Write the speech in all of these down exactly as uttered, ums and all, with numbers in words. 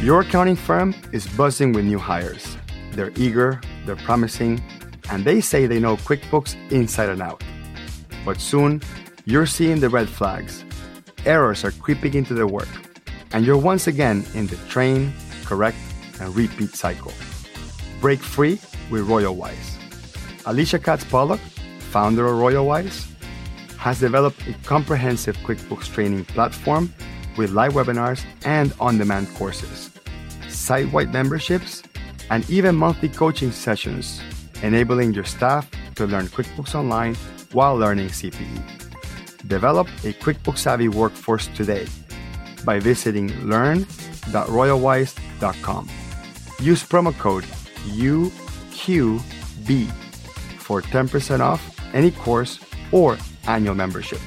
Your accounting firm is buzzing with new hires. They're eager, they're promising, and they say they know QuickBooks inside and out. But soon, you're seeing the red flags. Errors are creeping into their work, and you're once again in the train, correct, and repeat cycle. Break free with RoyalWise. Alicia Katz-Pollock, founder of RoyalWise, has developed a comprehensive QuickBooks training platform with live webinars and on-demand courses, site-wide memberships, and even monthly coaching sessions, enabling your staff to learn QuickBooks Online while learning C P E. Develop a QuickBooks-savvy workforce today by visiting learn dot royal wise dot com. Use promo code U Q B for ten percent off any course or annual membership.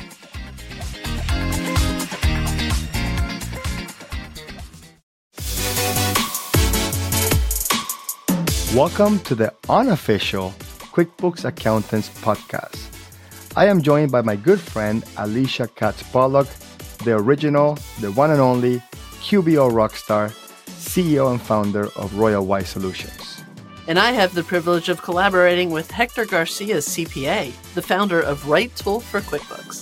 Welcome to the unofficial QuickBooks Accountants podcast. I am joined by my good friend Alicia Katz-Pollock, the original, the one and only Q B O rockstar, C E O and founder of RoyalWise Solutions. And I have the privilege of collaborating with Hector Garcia, C P A, the founder of Right Tool for QuickBooks.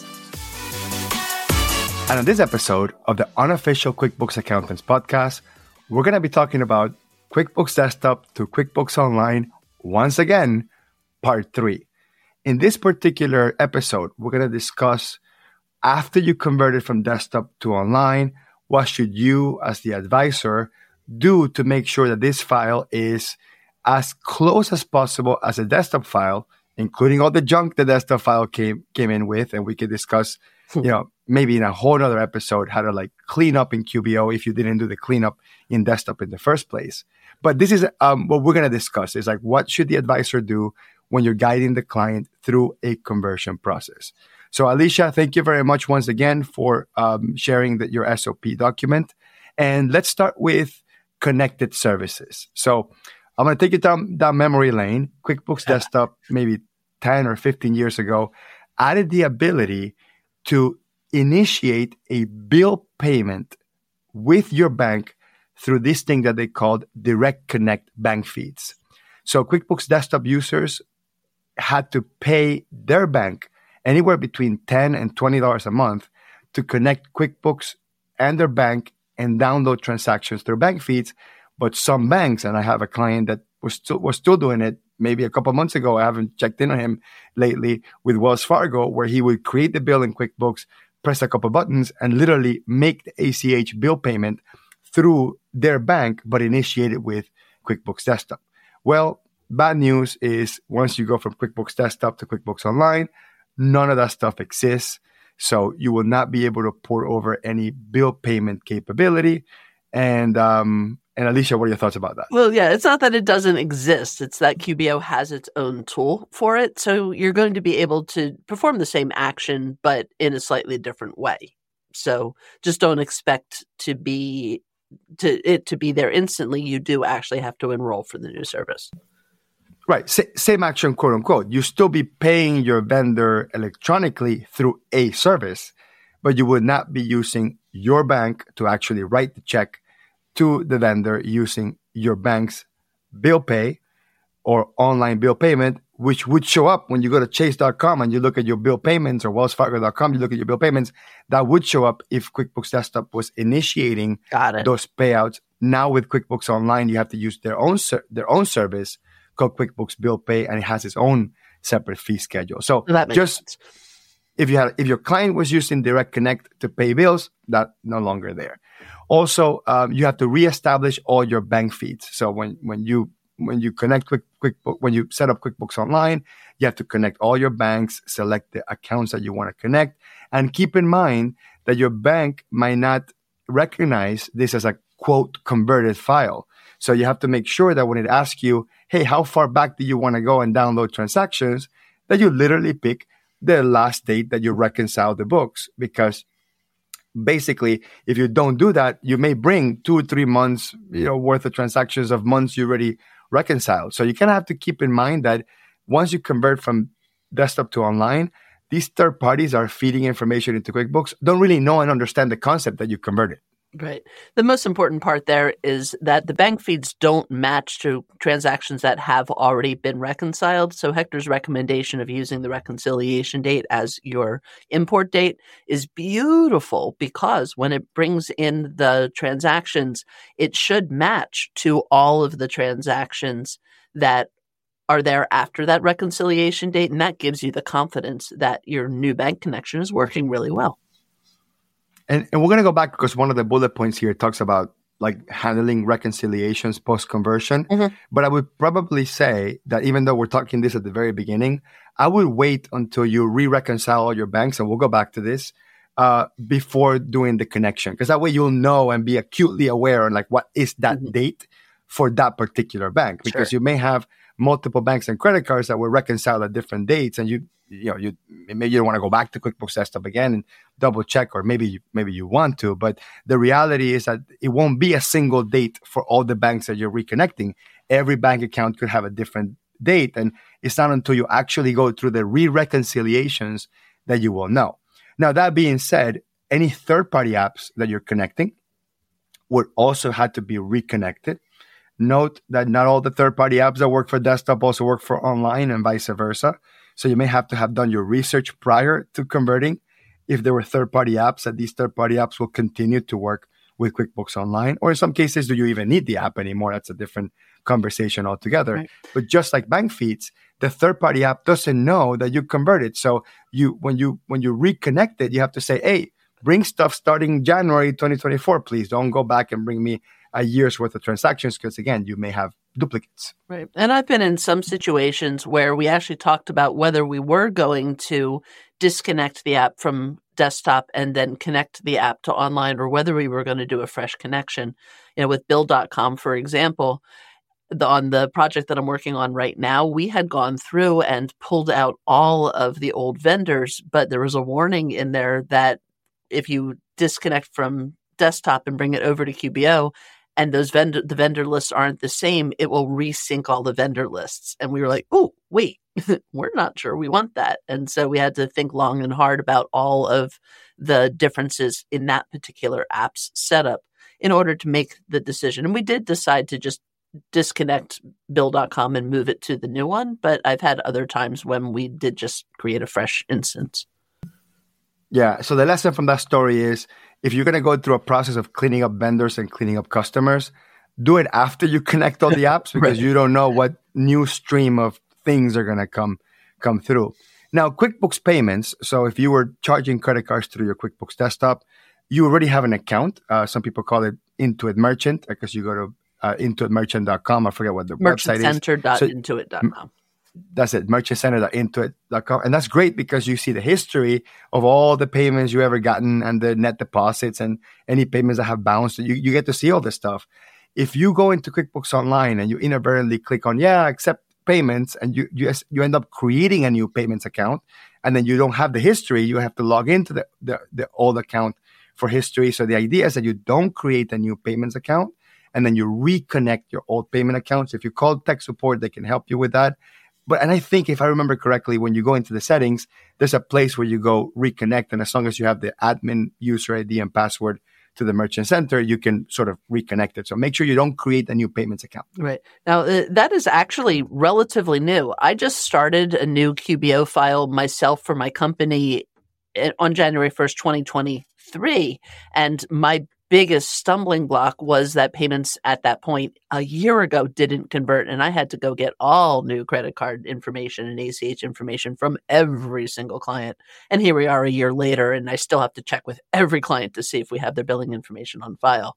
And on this episode of the unofficial QuickBooks Accountants podcast, we're going to be talking about QuickBooks Desktop to QuickBooks Online, once again, part three. In this particular episode, we're going to discuss after you converted from desktop to online, what should you as the advisor do to make sure that this file is as close as possible as a desktop file, including all the junk the desktop file came came in with, and we could discuss, you know, maybe in a whole other episode how to like clean up in Q B O if you didn't do the cleanup in desktop in the first place. But this is um, what we're going to discuss is like what should the advisor do when you're guiding the client through a conversion process. So Alicia, thank you very much once again for um, sharing the, your S O P document. And let's start with connected services. So I'm going to take you down, down memory lane. QuickBooks Desktop, maybe ten or fifteen years ago, added the ability to initiate a bill payment with your bank through this thing that they called Direct Connect bank feeds. So QuickBooks Desktop users had to pay their bank anywhere between ten dollars and twenty dollars a month to connect QuickBooks and their bank and download transactions through bank feeds. But some banks, and I have a client that was still was still doing it maybe a couple months ago, I haven't checked in on him lately, with Wells Fargo, where he would create the bill in QuickBooks, press a couple buttons, and literally make the A C H bill payment through their bank, but initiate it with QuickBooks Desktop. Well, bad news is once you go from QuickBooks Desktop to QuickBooks Online, none of that stuff exists. So you will not be able to port over any bill payment capability. And um, and Alicia, what are your thoughts about that? Well, yeah, it's not that it doesn't exist. It's that Q B O has its own tool for it. So you're going to be able to perform the same action, but in a slightly different way. So just don't expect to be to it to be there instantly. You do actually have to enroll for the new service. Right. S- same action, quote unquote. You still be paying your vendor electronically through a service, but you would not be using your bank to actually write the check to the vendor using your bank's bill pay or online bill payment, which would show up when you go to chase dot com and you look at your bill payments, or wells fargo dot com, you look at your bill payments. That would show up if QuickBooks Desktop was initiating those payouts. Now with QuickBooks Online, you have to use their own ser- their own service called QuickBooks Bill Pay, and it has its own separate fee schedule. So that makes just sense. if you had if your client was using Direct Connect to pay bills, that's no longer there. Also, um, you have to reestablish all your bank feeds. So when when you when you connect Quick QuickBooks, when you set up QuickBooks Online, you have to connect all your banks, select the accounts that you want to connect, and keep in mind that your bank might not recognize this as a quote converted file. So you have to make sure that when it asks you, hey, how far back do you want to go and download transactions, that you literally pick the last date that you reconcile the books. Because basically, if you don't do that, you may bring two or three months, you know, worth of transactions of months you already reconciled. So you kind of have to keep in mind that once you convert from desktop to online, these third parties are feeding information into QuickBooks, don't really know and understand the concept that you converted. Right. The most important part there is that the bank feeds don't match to transactions that have already been reconciled. So Hector's recommendation of using the reconciliation date as your import date is beautiful because when it brings in the transactions, it should match to all of the transactions that are there after that reconciliation date. And that gives you the confidence that your new bank connection is working really well. And, and we're going to go back because one of the bullet points here talks about like handling reconciliations post-conversion. Mm-hmm. But I would probably say that even though we're talking this at the very beginning, I would wait until you re-reconcile all your banks, and we'll go back to this, uh, before doing the connection. Because that way you'll know and be acutely aware on like what is that mm-hmm. date for that particular bank. Because sure. you may have multiple banks and credit cards that will reconcile at different dates, and you you know, you maybe you don't want to go back to QuickBooks Desktop again and double check, or maybe you, maybe you want to. But the reality is that it won't be a single date for all the banks that you're reconnecting. Every bank account could have a different date, and it's not until you actually go through the re-reconciliations that you will know. Now, that being said, any third-party apps that you're connecting would also have to be reconnected. Note that not all the third-party apps that work for desktop also work for online, and vice versa. So you may have to have done your research prior to converting. If there were third-party apps, that these third-party apps will continue to work with QuickBooks Online. Or in some cases, do you even need the app anymore? That's a different conversation altogether. Right. But just like bank feeds, the third-party app doesn't know that you converted. So you when you when you reconnect it, you have to say, hey, bring stuff starting January twenty twenty-four, please. Don't go back and bring me a year's worth of transactions because, again, you may have duplicates. Right. And I've been in some situations where we actually talked about whether we were going to disconnect the app from desktop and then connect the app to online, or whether we were going to do a fresh connection. You know, with Bill dot com, for example, the, on the project that I'm working on right now, we had gone through and pulled out all of the old vendors, but there was a warning in there that if you disconnect from desktop and bring it over to Q B O, and those vendor the vendor lists aren't the same, it will resync all the vendor lists. And we were like, oh, wait, we're not sure we want that. And so we had to think long and hard about all of the differences in that particular app's setup in order to make the decision. And we did decide to just disconnect Bill dot com and move it to the new one. But I've had other times when we did just create a fresh instance. Yeah. So the lesson from that story is, if you're going to go through a process of cleaning up vendors and cleaning up customers, do it after you connect all the apps because right. you don't know what new stream of things are going to come come through. Now, QuickBooks Payments. So if you were charging credit cards through your QuickBooks Desktop, you already have an account. Uh, some people call it Intuit Merchant because you go to uh, intuit merchant dot com. I forget what the website is. merchant center dot intuit dot com. That's it, merchant center dot intuit dot com. And that's great because you see the history of all the payments you ever gotten and the net deposits and any payments that have bounced. You, you get to see all this stuff. If you go into QuickBooks Online and you inadvertently click on, yeah, accept payments, and you, you, you end up creating a new payments account, and then you don't have the history, you have to log into the, the, the old account for history. So the idea is that you don't create a new payments account, and then you reconnect your old payment accounts. If you call tech support, they can help you with that. But, and I think if I remember correctly, when you go into the settings, there's a place where you go reconnect. And as long as you have the admin user I D and password to the Merchant Center, you can sort of reconnect it. So make sure you don't create a new payments account. Right. Now, uh, that is actually relatively new. I just started a new Q B O file myself for my company on January first, twenty twenty-three. And my biggest stumbling block was that payments at that point a year ago didn't convert, and I had to go get all new credit card information and A C H information from every single client. And here we are a year later, and I still have to check with every client to see if we have their billing information on file.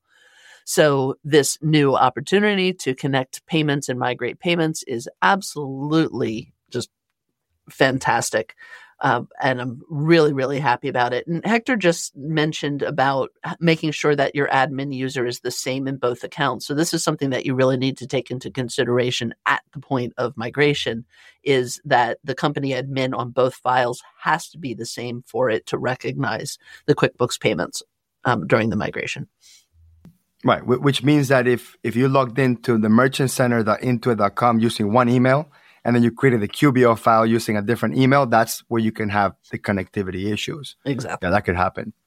So this new opportunity to connect payments and migrate payments is absolutely just fantastic. Um, and I'm really, really happy about it. And Hector just mentioned about making sure that your admin user is the same in both accounts. So this is something that you really need to take into consideration at the point of migration, is that the company admin on both files has to be the same for it to recognize the QuickBooks payments um, during the migration. Right, which means that if, if you logged into the merchant center dot intuit dot com using one email, and then you created the Q B O file using a different email, that's where you can have the connectivity issues. Exactly. Yeah, that could happen.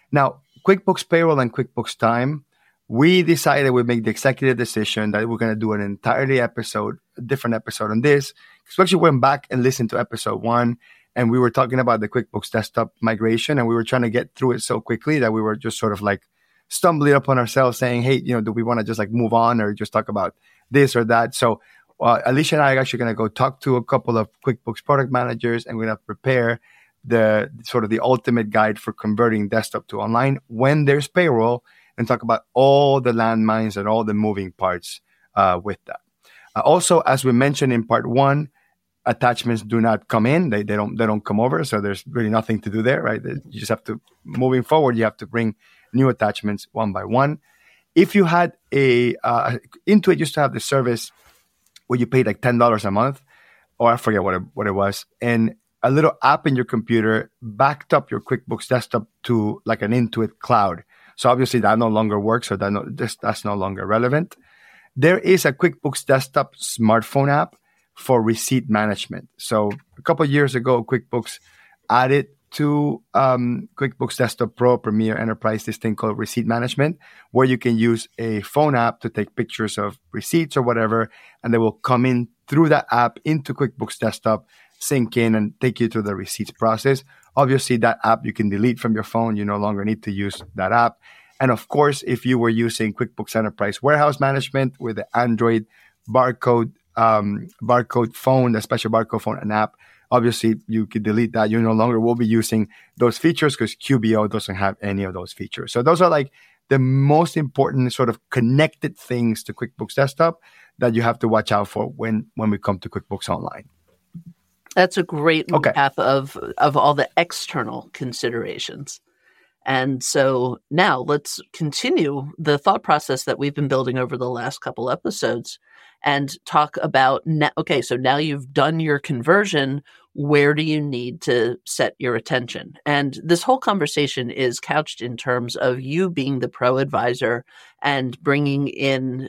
Now, QuickBooks Payroll and QuickBooks Time, we decided we make the executive decision that we're going to do an entirely episode, a different episode on this. Because we actually went back and listened to episode one, and we were talking about the QuickBooks Desktop migration, and we were trying to get through it so quickly that we were just sort of like stumbling upon ourselves saying, hey, you know, do we want to just like move on or just talk about this or that? So uh, Alicia and I are actually going to go talk to a couple of QuickBooks product managers, and we're going to prepare the sort of the ultimate guide for converting desktop to online when there's payroll, and talk about all the landmines and all the moving parts uh, with that. Uh, also, as we mentioned in part one, attachments do not come in; they they don't they don't come over. So there's really nothing to do there, right? You just have to, moving forward, you have to bring new attachments one by one. If you had a uh, Intuit used to have the service where you paid like ten dollars a month, or I forget what it, what it was, and a little app in your computer backed up your QuickBooks Desktop to like an Intuit cloud. So obviously that no longer works, or that no, this, that's no longer relevant. There is a QuickBooks Desktop smartphone app for receipt management. So a couple of years ago, QuickBooks added to um, QuickBooks Desktop Pro, Premier, Enterprise, this thing called receipt management, where you can use a phone app to take pictures of receipts or whatever, and they will come in through that app into QuickBooks Desktop, sync in, and take you through the receipts process. Obviously, that app you can delete from your phone. You no longer need to use that app. And of course, if you were using QuickBooks Enterprise Warehouse Management with the Android barcode um, barcode phone, the special barcode phone and app, obviously you could delete that. You no longer will be using those features because Q B O doesn't have any of those features. So those are like the most important sort of connected things to QuickBooks Desktop that you have to watch out for when, when we come to QuickBooks Online. That's a great okay. recap of, of all the external considerations. And so now let's continue the thought process that we've been building over the last couple episodes and talk about, ne- okay, so now you've done your conversion, where do you need to set your attention? And this whole conversation is couched in terms of you being the pro advisor and bringing in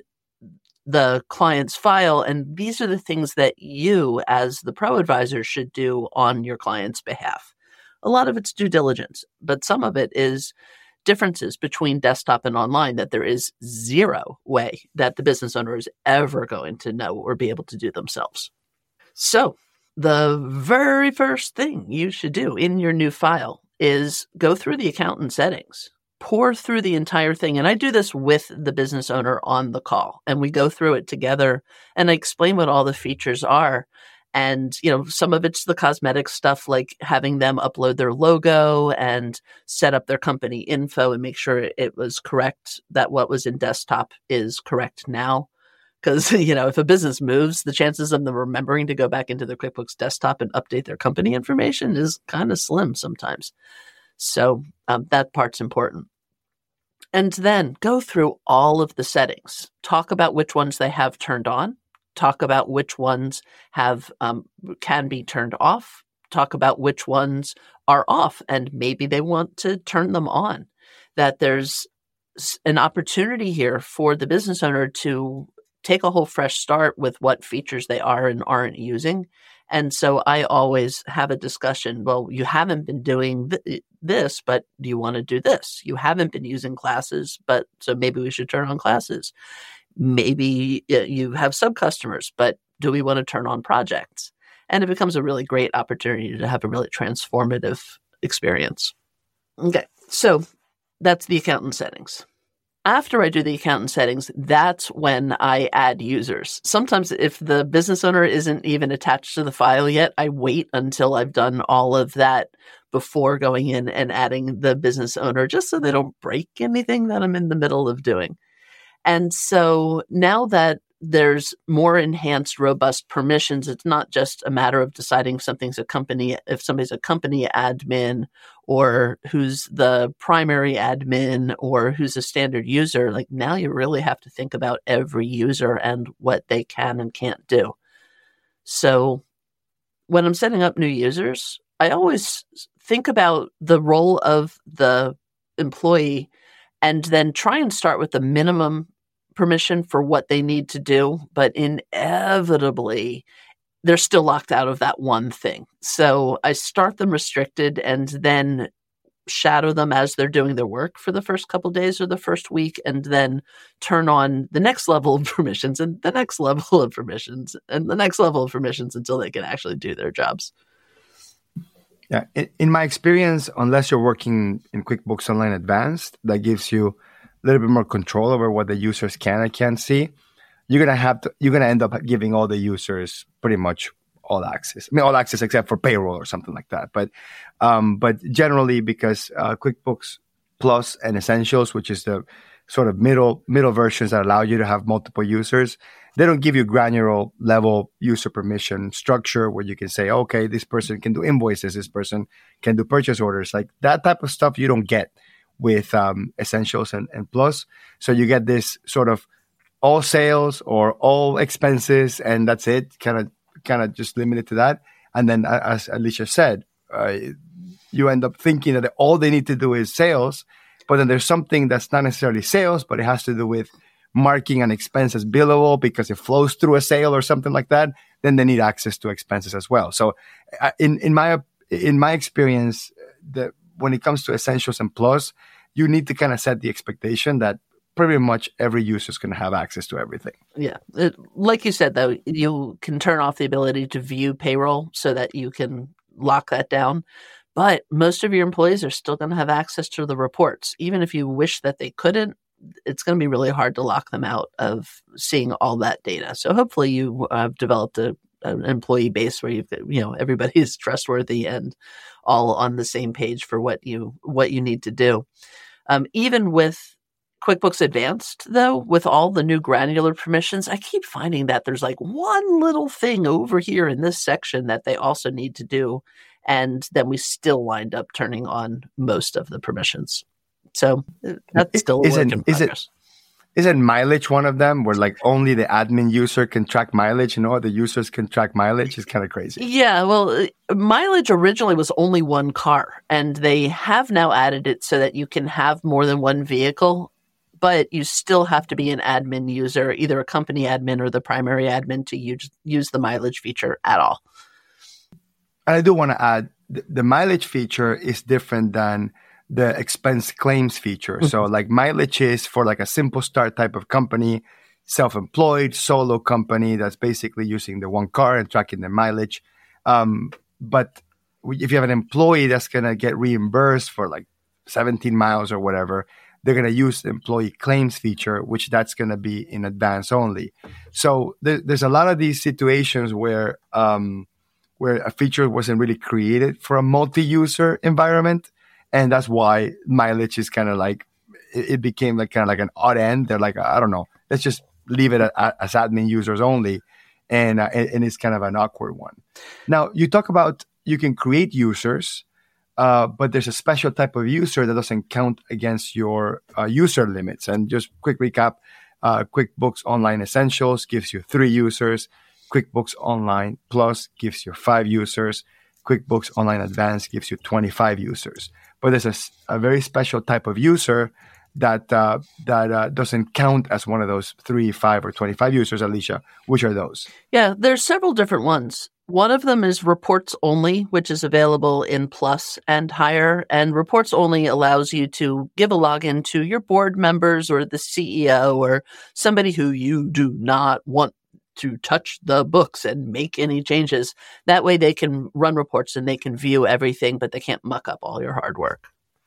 the client's file. And these are the things that you, as the pro advisor, should do on your client's behalf. A lot of it's due diligence, but some of it is differences between desktop and online that there is zero way that the business owner is ever going to know or be able to do themselves. So the very first thing you should do in your new file is go through the accountant settings, pour through the entire thing. And I do this with the business owner on the call, and we go through it together and I explain what all the features are. And, you know, some of it's the cosmetic stuff, like having them upload their logo and set up their company info and make sure it was correct, that what was in desktop is correct now. Because, you know, if a business moves, the chances of them remembering to go back into their QuickBooks Desktop and update their company information is kind of slim sometimes. So um, that part's important. And then go through all of the settings. Talk about which ones they have turned on. Talk about which ones have um, can be turned off. Talk about which ones are off, and maybe they want to turn them on. That there's an opportunity here for the business owner to take a whole fresh start with what features they are and aren't using. And so I always have a discussion. Well, you haven't been doing th- this, but do you want to do this? You haven't been using classes, but so maybe we should turn on classes. Maybe you have sub-customers, but do we want to turn on projects? And it becomes a really great opportunity to have a really transformative experience. Okay, so that's the accountant settings. After I do the accountant settings, that's when I add users. Sometimes if the business owner isn't even attached to the file yet, I wait until I've done all of that before going in and adding the business owner, just so they don't break anything that I'm in the middle of doing. And so now that there's more enhanced, robust permissions, it's not just a matter of deciding if something's a company, if somebody's a company admin or who's the primary admin or who's a standard user. Like now you really have to think about every user and what they can and can't do. So when I'm setting up new users, I always think about the role of the employee and then try and start with the minimum permission for what they need to do. But inevitably, they're still locked out of that one thing. So I start them restricted and then shadow them as they're doing their work for the first couple days or the first week, and then turn on the next level of permissions and the next level of permissions and the next level of permissions until they can actually do their jobs. Yeah, in, in my experience, unless you're working in QuickBooks Online Advanced, that gives you a little bit more control over what the users can and can't see. You're gonna have to. You're gonna end up giving all the users pretty much all access. I mean, all access except for payroll or something like that. But, um, but generally, because uh, QuickBooks Plus and Essentials, which is the sort of middle middle versions that allow you to have multiple users, they don't give you granular level user permission structure where you can say, okay, this person can do invoices, this person can do purchase orders. Like that type of stuff you don't get with um, Essentials and, and Plus. So you get this sort of all sales or all expenses, and that's it, kind of kind of just limited to that. And then, as Alicia said, uh, you end up thinking that all they need to do is sales, but then there's something that's not necessarily sales, but it has to do with marking an expense as billable because it flows through a sale or something like that. Then they need access to expenses as well. So uh, in, in my in my experience, the, when it comes to Essentials and Plus, you need to kind of set the expectation that pretty much every user is going to have access to everything. Yeah. It, like you said, though, you can turn off the ability to view payroll so that you can lock that down. But most of your employees are still going to have access to the reports. Even if you wish that they couldn't, it's going to be really hard to lock them out of seeing all that data. So hopefully you have developed a, an employee base where you've, you know, everybody is trustworthy and all on the same page for what you what you need to do. Um, even with QuickBooks Advanced, though, with all the new granular permissions, I keep finding that there's like one little thing over here in this section that they also need to do. And then we still wind up turning on most of the permissions. So that's still a work in progress. Is it, isn't mileage one of them where like only the admin user can track mileage and all the users can track mileage? It's kind of crazy. Yeah, well, mileage originally was only one car, and they have now added it so that you can have more than one vehicle. But you still have to be an admin user, either a company admin or the primary admin, to use, use the mileage feature at all. And I do want to add, th- the mileage feature is different than the expense claims feature. Mm-hmm. So like mileage is for like a simple start type of company, self-employed, solo company that's basically using the one car and tracking the mileage. Um, but if you have an employee that's going to get reimbursed for like seventeen miles or whatever, they're going to use the employee claims feature, which that's going to be in advance only. So there, there's a lot of these situations where um, where a feature wasn't really created for a multi-user environment. And that's why mileage is kind of like, it, it became like kind of like an odd end. They're like, I don't know, let's just leave it at, as admin users only. And, uh, and, and it's kind of an awkward one. Now, you talk about you can create users, Uh, but there's a special type of user that doesn't count against your uh, user limits. And just quick recap, uh, QuickBooks Online Essentials gives you three users. QuickBooks Online Plus gives you five users. QuickBooks Online Advanced gives you twenty-five users. But there's a, a very special type of user that uh, that uh, doesn't count as one of those three, five, or twenty-five users. Alicia, which are those? Yeah, there's several different ones. One of them is Reports Only, which is available in Plus and higher. And Reports Only allows you to give a login to your board members or the C E O or somebody who you do not want to touch the books and make any changes. That way they can run reports and they can view everything, but they can't muck up all your hard work.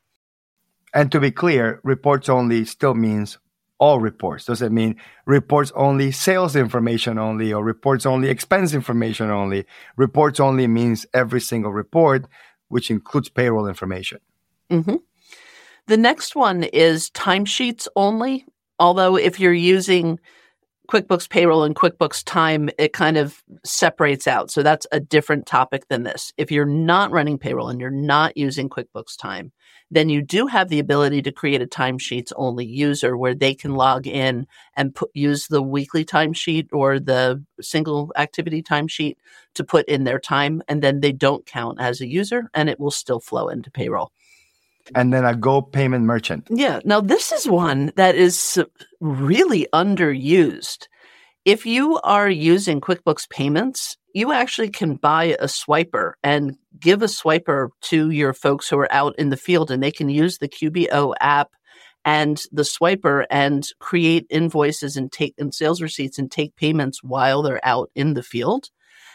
And to be clear, Reports Only still means all reports. Does it mean reports only sales information only, or reports only expense information only? Reports only means every single report, which includes payroll information. Mm-hmm. The next one is timesheets only. Although if you're using QuickBooks Payroll and QuickBooks Time, it kind of separates out. So that's a different topic than this. If you're not running payroll and you're not using QuickBooks Time, then you do have the ability to create a timesheets only user where they can log in and put, use the weekly timesheet or the single activity timesheet to put in their time. And then they don't count as a user and it will still flow into payroll. And then a Go Payment Merchant. Yeah. Now, this is one that is really underused. If you are using QuickBooks Payments, you actually can buy a swiper and give a swiper to your folks who are out in the field, and they can use the Q B O app and the swiper and create invoices and take and sales receipts and take payments while they're out in the field.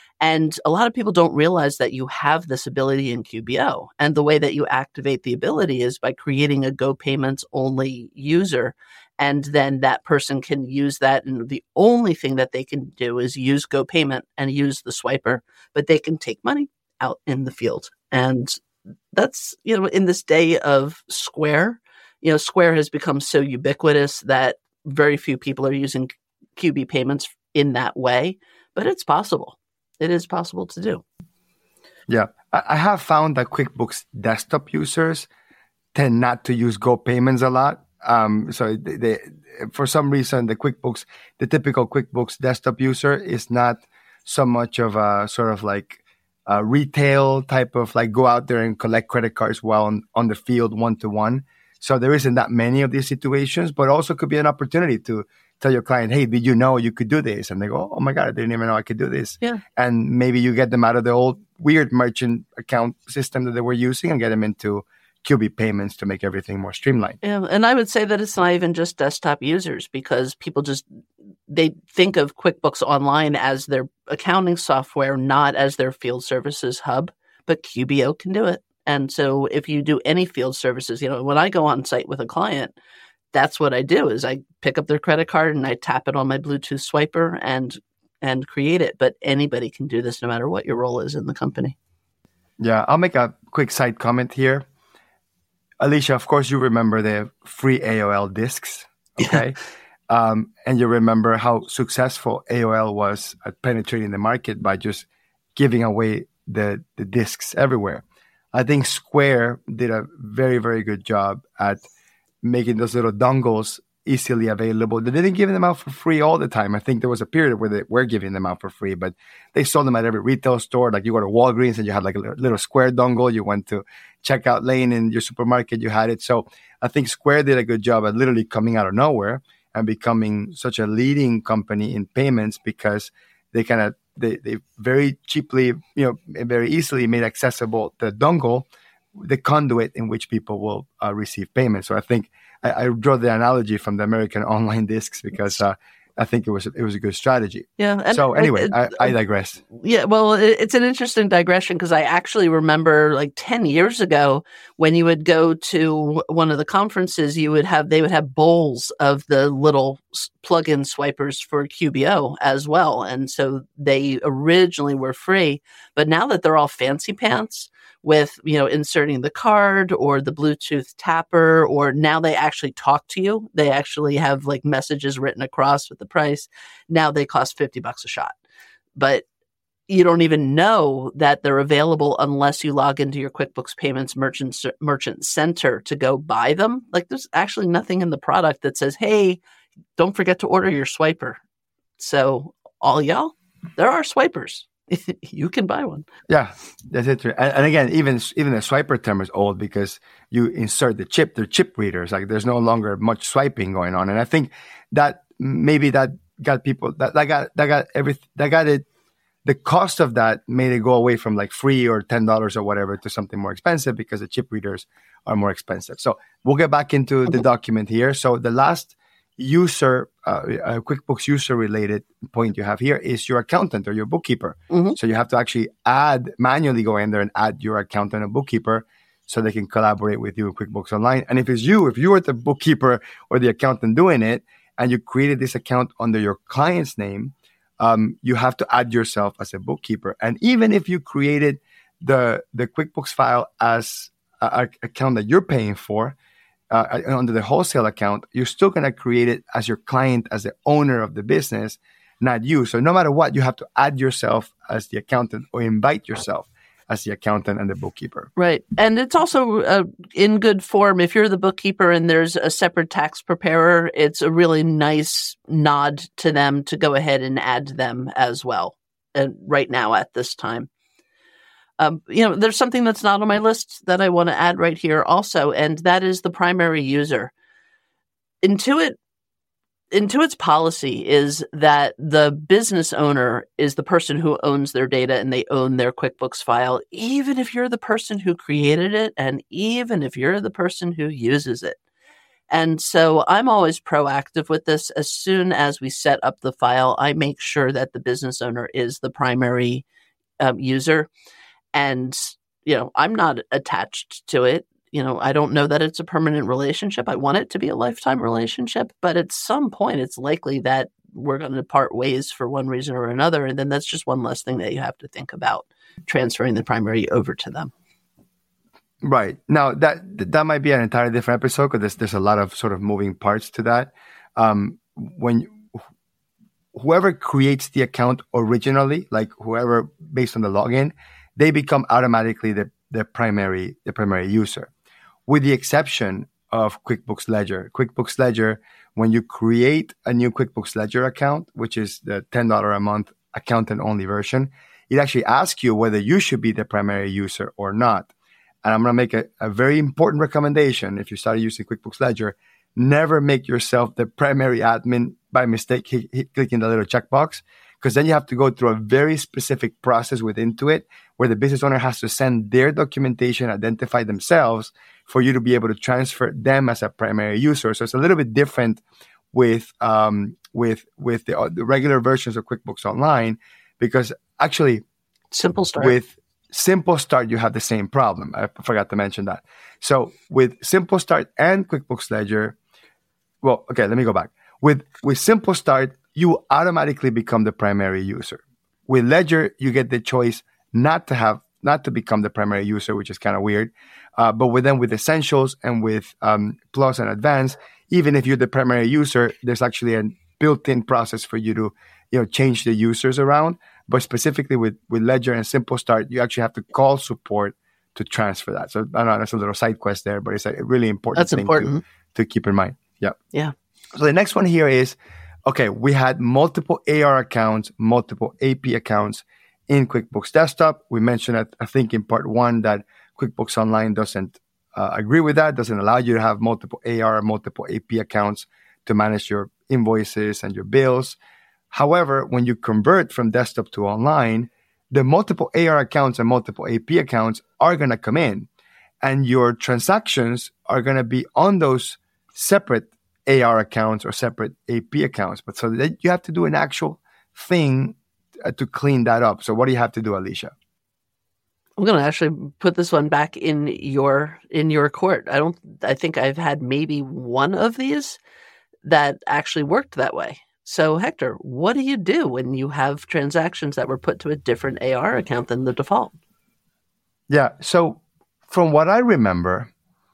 And a lot of people don't realize that you have this ability in Q B O. And the way that you activate the ability is by creating a Go Payments only user. And then that person can use that. And the only thing that they can do is use Go Payment and use the swiper, but they can take money out in the field. And that's, you know, in this day of Square, you know, Square has become so ubiquitous that very few people are using Q B payments in that way, but it's possible. It is possible to do. Yeah. I have found that QuickBooks desktop users tend not to use Go Payments a lot. Um, so they, they, for some reason, the QuickBooks, the typical QuickBooks desktop user is not so much of a sort of like a retail type of like go out there and collect credit cards while on, on the field one-to-one. So there isn't that many of these situations, but also could be an opportunity to tell your client, hey, did you know you could do this? And they go, oh my God, I didn't even know I could do this. Yeah. And maybe you get them out of the old weird merchant account system that they were using and get them into Q B payments to make everything more streamlined. Yeah. And I would say that it's not even just desktop users, because people just, they think of QuickBooks Online as their accounting software, not as their field services hub, but Q B O can do it. And so if you do any field services, you know, when I go on site with a client, that's what I do is I pick up their credit card and I tap it on my Bluetooth swiper and and create it. But anybody can do this no matter what your role is in the company. Yeah, I'll make a quick side comment here. Alicia, of course, you remember the free A O L discs, okay? Yeah. Um, and you remember how successful A O L was at penetrating the market by just giving away the, the discs everywhere. I think Square did a very, very good job at making those little dongles easily available. They didn't give them out for free all the time. I think there was a period where they were giving them out for free, but they sold them at every retail store. Like you go to Walgreens and you had like a little Square dongle. You went to checkout lane in your supermarket, you had it. So I think Square did a good job at literally coming out of nowhere and becoming such a leading company in payments because they kind of, they, they very cheaply, you know, very easily made accessible the dongle, the conduit in which people will uh, receive payments. So I think I, I draw the analogy from the American online discs because uh, I think it was it was a good strategy. Yeah. And so anyway, it, I, I digress. Yeah. Well, it, it's an interesting digression because I actually remember like ten years ago when you would go to one of the conferences, you would have they would have bowls of the little plug-in swipers for Q B O as well, and so they originally were free, but now that they're all fancy pants with, you know, inserting the card or the Bluetooth tapper, or now they actually talk to you. They actually have like messages written across with the price. Now they cost fifty bucks a shot, but you don't even know that they're available unless you log into your QuickBooks Payments Merchant, Merchant Center to go buy them. Like there's actually nothing in the product that says, hey, don't forget to order your swiper. So all y'all, there are swipers. You can buy one. Yeah, that's it. And, and again, even even the swiper term is old because you insert the chip. They're chip readers. Like there's no longer much swiping going on. And I think that maybe that got people that, that got that got every that got it. The cost of that made it go away from like free or ten dollars or whatever to something more expensive because the chip readers are more expensive. So we'll get back into the document here. So the last user, uh, uh, QuickBooks user related point you have here is your accountant or your bookkeeper. Mm-hmm. So you have to actually add, manually go in there and add your accountant and bookkeeper so they can collaborate with you in QuickBooks Online. And if it's you, if you were the bookkeeper or the accountant doing it, and you created this account under your client's name, um, you have to add yourself as a bookkeeper. And even if you created the, the QuickBooks file as an account that you're paying for, Uh, under the wholesale account, you're still going to create it as your client, as the owner of the business, not you. So no matter what, you have to add yourself as the accountant or invite yourself as the accountant and the bookkeeper. Right. And it's also uh, in good form. If you're the bookkeeper and there's a separate tax preparer, it's a really nice nod to them to go ahead and add them as well uh, right now at this time. Um, you know, there's something that's not on my list that I want to add right here also, and that is the primary user. Intuit Intuit's policy is that the business owner is the person who owns their data and they own their QuickBooks file, even if you're the person who created it and even if you're the person who uses it. And so I'm always proactive with this. As soon as we set up the file, I make sure that the business owner is the primary um, user. And, you know, I'm not attached to it. You know, I don't know that it's a permanent relationship. I want it to be a lifetime relationship, but at some point it's likely that we're going to part ways for one reason or another. And then that's just one less thing that you have to think about transferring the primary over to them. Right. Now, that that might be an entirely different episode because there's, there's a lot of sort of moving parts to that. Um, when whoever creates the account originally, like whoever based on the login, they become automatically the, the primary the primary user. With the exception of QuickBooks Ledger. QuickBooks Ledger, when you create a new QuickBooks Ledger account, which is the ten dollars a month accountant-only version, it actually asks you whether you should be the primary user or not. And I'm going to make a, a very important recommendation. If you start using QuickBooks Ledger, never make yourself the primary admin by mistake, hit, hit, clicking the little checkbox, because then you have to go through a very specific process with Intuit where the business owner has to send their documentation, identify themselves for you to be able to transfer them as a primary user. So it's a little bit different with um, with with the, uh, the regular versions of QuickBooks Online, because actually Simple Start. with Simple Start, you have the same problem. I forgot to mention that. So with Simple Start and QuickBooks Ledger, well, okay, let me go back. With with Simple Start, you automatically become the primary user. With Ledger, you get the choice not to have not to become the primary user, which is kind of weird. Uh, but with them, with Essentials and with um, Plus and Advanced, even if you're the primary user, there's actually a built-in process for you to, you know, change the users around. But specifically with, with Ledger and Simple Start, you actually have to call support to transfer that. So I know that's a little side quest there, but it's a really important that's thing important. To, to keep in mind. Yeah. Yeah. So the next one here is, okay, we had multiple A R accounts, multiple A P accounts in QuickBooks Desktop. We mentioned, I think in part one, that QuickBooks Online doesn't uh, agree with that, doesn't allow you to have multiple A R, multiple A P accounts to manage your invoices and your bills. However, when you convert from desktop to online, the multiple A R accounts and multiple A P accounts are going to come in, and your transactions are going to be on those separate A R accounts or separate A P accounts. But so that you have to do an actual thing uh, to clean that up. So what do you have to do, Alicia? I'm going to actually put this one back in your in your court. I don't. I think I've had maybe one of these that actually worked that way. So, Hector, what do you do when you have transactions that were put to a different A R account than the default? Yeah. So, from what I remember,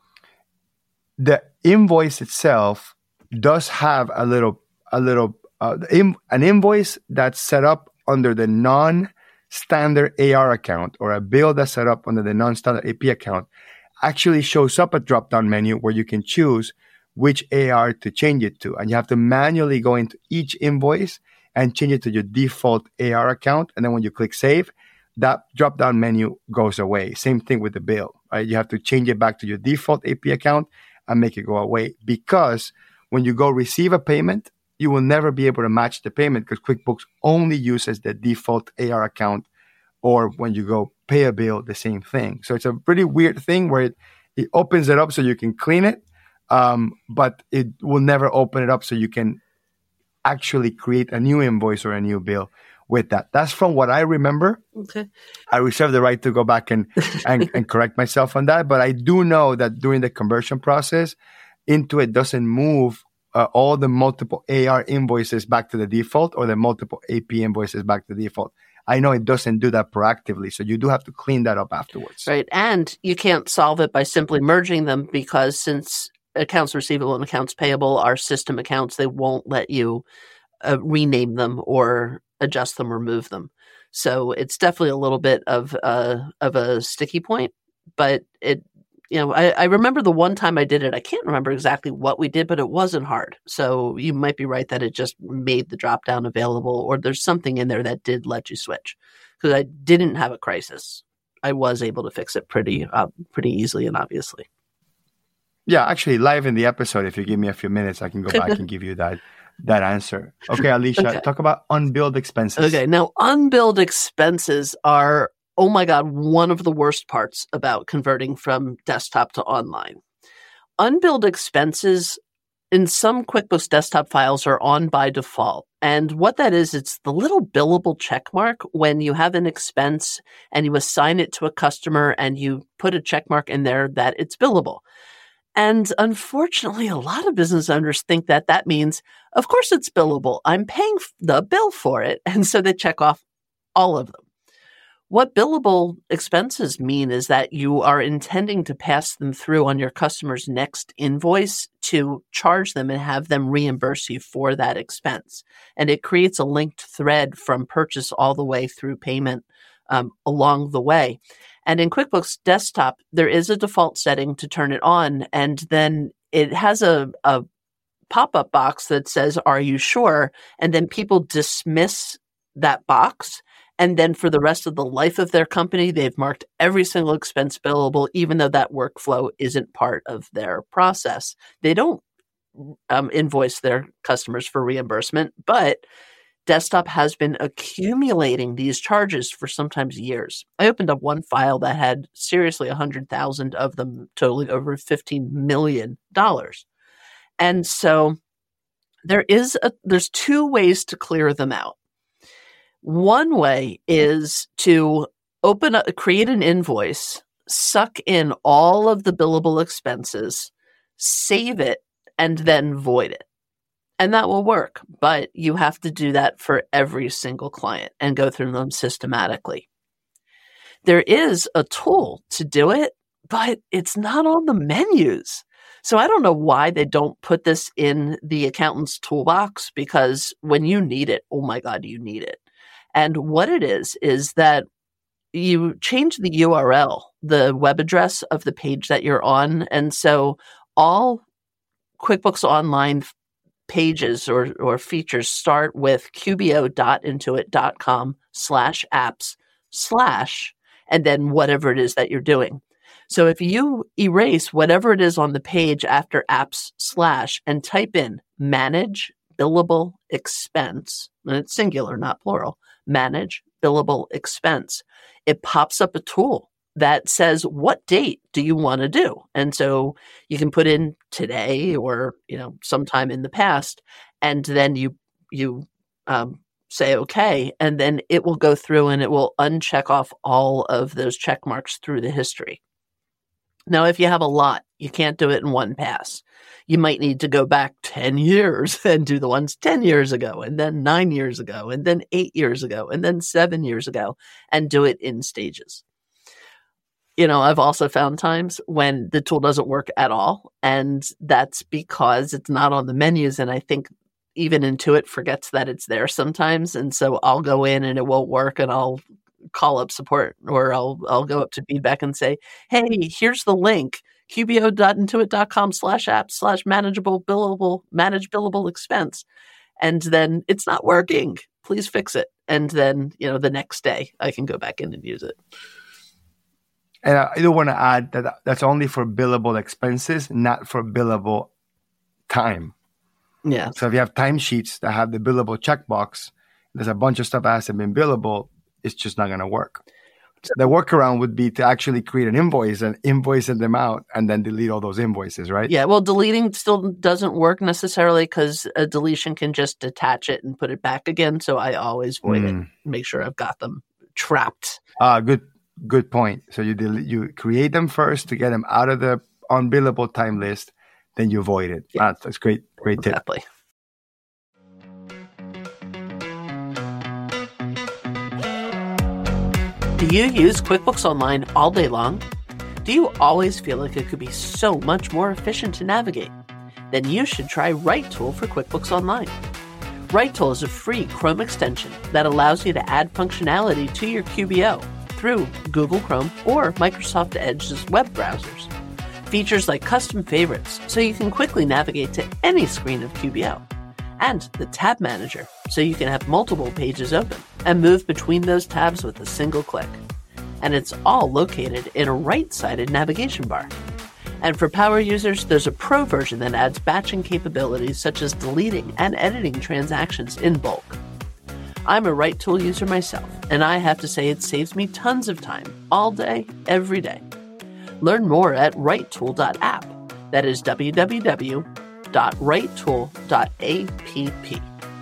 the invoice itself does have a little, a little, uh, in, an invoice that's set up under the non-standard A R account, or a bill that's set up under the non-standard A P account, actually shows up a drop-down menu where you can choose which A R to change it to. And you have to manually go into each invoice and change it to your default A R account. And then when you click save, that drop-down menu goes away. Same thing with the bill, right? You have to change it back to your default A P account and make it go away, because when you go receive a payment, you will never be able to match the payment because QuickBooks only uses the default A R account, or when you go pay a bill, the same thing. So it's a pretty weird thing where it, it opens it up so you can clean it, Um, but it will never open it up so you can actually create a new invoice or a new bill with that. That's from what I remember. Okay. I reserve the right to go back and, and, and correct myself on that. But I do know that during the conversion process, Intuit doesn't move uh, all the multiple A R invoices back to the default or the multiple A P invoices back to the default. I know it doesn't do that proactively, so you do have to clean that up afterwards. Right. And you can't solve it by simply merging them, because since accounts receivable and accounts payable are system accounts, they won't let you uh, rename them or adjust them or move them. So it's definitely a little bit of uh, of a sticky point. But it, you know, I, I remember the one time I did it. I can't remember exactly what we did, but it wasn't hard. So you might be right that it just made the drop down available, or there's something in there that did let you switch. Because I didn't have a crisis, I was able to fix it pretty uh, pretty easily and obviously. Yeah, actually, live in the episode, if you give me a few minutes, I can go back and give you that that answer. Okay, Alicia, Okay. talk about unbilled expenses. Okay, now unbilled expenses are, oh my God, one of the worst parts about converting from desktop to online. Unbilled expenses in some QuickBooks Desktop files are on by default. And what that is, it's the little billable check mark when you have an expense and you assign it to a customer and you put a check mark in there that it's billable. And unfortunately, a lot of business owners think that that means, of course it's billable. I'm paying the bill for it. And so they check off all of them. What billable expenses mean is that you are intending to pass them through on your customer's next invoice to charge them and have them reimburse you for that expense. And it creates a linked thread from purchase all the way through payment um, along the way. And in QuickBooks Desktop, there is a default setting to turn it on, and then it has a, a pop-up box that says, "Are you sure?" And then people dismiss that box. And then for the rest of the life of their company, they've marked every single expense billable, even though that workflow isn't part of their process. They don't um, invoice their customers for reimbursement, but Desktop has been accumulating these charges for sometimes years. I opened up one file that had seriously one hundred thousand of them, totaling over fifteen million dollars. And so there is a, there's two ways to clear them out. One way is to open up, create an invoice, suck in all of the billable expenses, save it, and then void it. And that will work, but you have to do that for every single client and go through them systematically. There is a tool to do it, but it's not on the menus. So I don't know why they don't put this in the accountant's toolbox, because when you need it, oh my God, you need it. And what it is, is that you change the U R L, the web address of the page that you're on. And so all QuickBooks Online pages or, or features start with qbo.intuit.com slash apps slash, and then whatever it is that you're doing. So if you erase whatever it is on the page after apps slash and type in manage billable expense, and it's singular, not plural, manage billable expense, it pops up a tool that says, what date do you want to do? And so you can put in today or, you know, sometime in the past, and then you, you um, say, okay, and then it will go through and it will uncheck off all of those check marks through the history. Now, if you have a lot, you can't do it in one pass. You might need to go back ten years and do the ones ten years ago, and then nine years ago, and then eight years ago, and then seven years ago, and do it in stages. You know, I've also found times when the tool doesn't work at all, and that's because it's not on the menus. And I think even Intuit forgets that it's there sometimes. And so I'll go in and it won't work, and I'll call up support, or I'll I'll go up to feedback and say, hey, here's the link, qbo.intuit.com slash app slash manageable billable, manage billable expense. And then it's not working. Please fix it. And then, you know, the next day I can go back in and use it. And I do want to add that that's only for billable expenses, not for billable time. Yeah. So if you have timesheets that have the billable checkbox, there's a bunch of stuff that hasn't been billable, it's just not going to work. The workaround would be to actually create an invoice and invoice them out and then delete all those invoices, right? Yeah, well, deleting still doesn't work necessarily, because a deletion can just detach it and put it back again. So I always void mm. it, make sure I've got them trapped. Ah, uh, good. Good point. So you delete, you create them first to get them out of the unbillable time list, then you void it. Yeah. Ah, that's great. Great tip. Exactly. Do you use QuickBooks Online all day long? Do you always feel like it could be so much more efficient to navigate? Then you should try WriteTool for QuickBooks Online. WriteTool is a free Chrome extension that allows you to add functionality to your Q B O through Google Chrome or Microsoft Edge's web browsers. Features like custom favorites, so you can quickly navigate to any screen of Q B O. And the Tab Manager, so you can have multiple pages open and move between those tabs with a single click. And it's all located in a right-sided navigation bar. And for power users, there's a pro version that adds batching capabilities such as deleting and editing transactions in bulk. I'm a Right Tool user myself, and I have to say it saves me tons of time, all day, every day. Learn more at right tool dot app. That is w w w dot right tool dot app.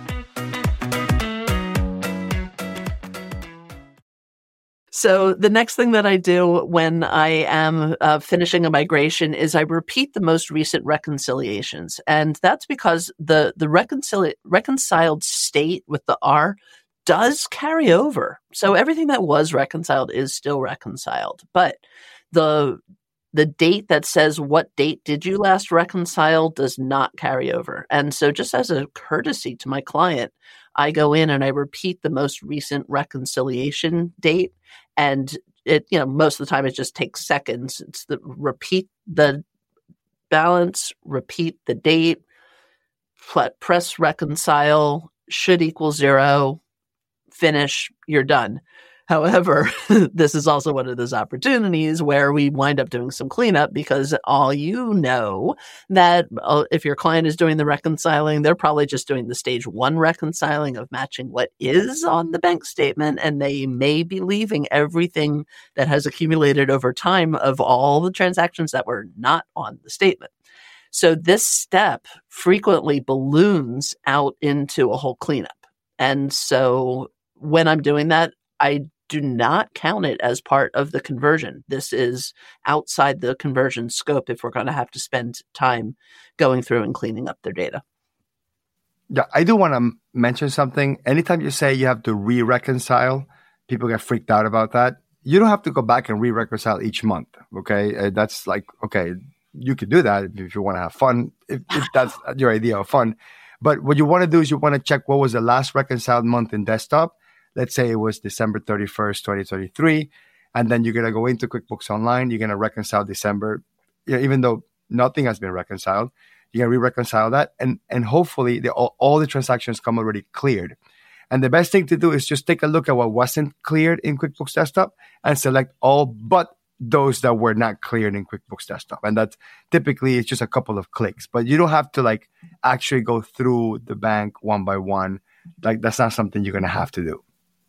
So the next thing that I do when I am uh, finishing a migration is I repeat the most recent reconciliations. And that's because the, the reconcili- reconciled state with the R does carry over. So everything that was reconciled is still reconciled. But the the date that says what date did you last reconcile does not carry over. And so just as a courtesy to my client, I go in and I repeat the most recent reconciliation date. And it, you know, most of the time it just takes seconds. It's the repeat the balance, repeat the date, press reconcile, should equal zero, finish, you're done. However, this is also one of those opportunities where we wind up doing some cleanup because all you know that uh, if your client is doing the reconciling, they're probably just doing the stage one reconciling of matching what is on the bank statement, and they may be leaving everything that has accumulated over time of all the transactions that were not on the statement. So this step frequently balloons out into a whole cleanup. And so when I'm doing that, I do not count it as part of the conversion. This is outside the conversion scope if we're going to have to spend time going through and cleaning up their data. Yeah, I do want to mention something. Anytime you say you have to re-reconcile, people get freaked out about that. You don't have to go back and re-reconcile each month, okay? Uh, that's like, okay, you could do that if you want to have fun, if, if that's your idea of fun. But what you want to do is you want to check what was the last reconciled month in desktop. Let's say it was December thirty-first, twenty twenty-three, and then you're going to go into QuickBooks Online. You're going to reconcile December, you know, even though nothing has been reconciled. You're going to re-reconcile that, and, and hopefully the, all, all the transactions come already cleared. And the best thing to do is just take a look at what wasn't cleared in QuickBooks Desktop and select all but those that were not cleared in QuickBooks Desktop. And that typically it's just a couple of clicks, but you don't have to like actually go through the bank one by one. Like that's not something you're going to have to do.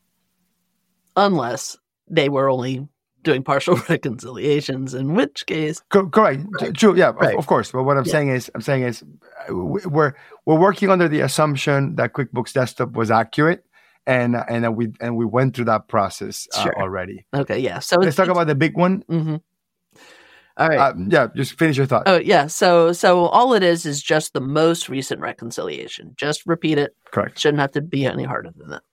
Unless they were only doing partial reconciliations, in which case, Co- correct, right. True, yeah, right. of, of course. But what I'm yeah. saying is, I'm saying is, we're we're working under the assumption that QuickBooks Desktop was accurate, and and we and we went through that process uh, sure. already. Okay, yeah. So let's talk about the big one. Mm-hmm. All right. Uh, yeah, just finish your thought. Oh, yeah. So so all it is is just the most recent reconciliation. Just repeat it. Correct. Shouldn't have to be any harder than that.